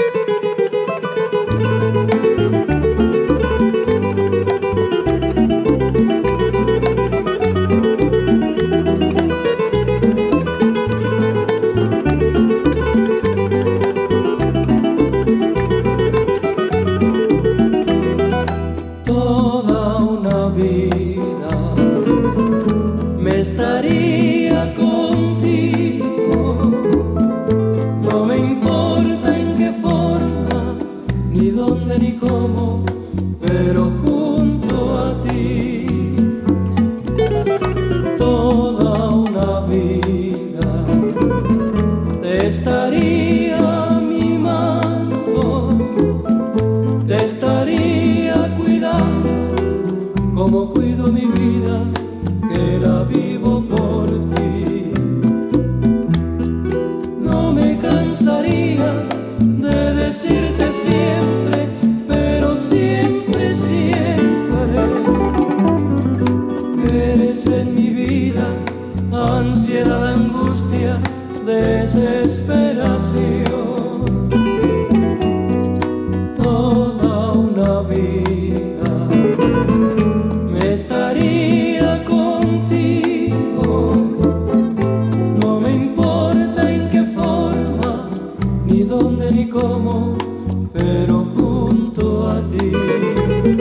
Toda una vida me estaría contigo, no me importa en qué forma, ni dónde ni cómo, pero junto a ti. Toda una vida te estaría mimando, te estaría cuidando como cuido mi vida, que la vivo por ti. No me cansaría de decirte siempre, pero siempre, siempre, que eres en mi vida ansiedad, angustia, desesperación. Toda una vida me estaría contigo, no me importa en qué forma, ni dónde ni cómo, pero junto a ti.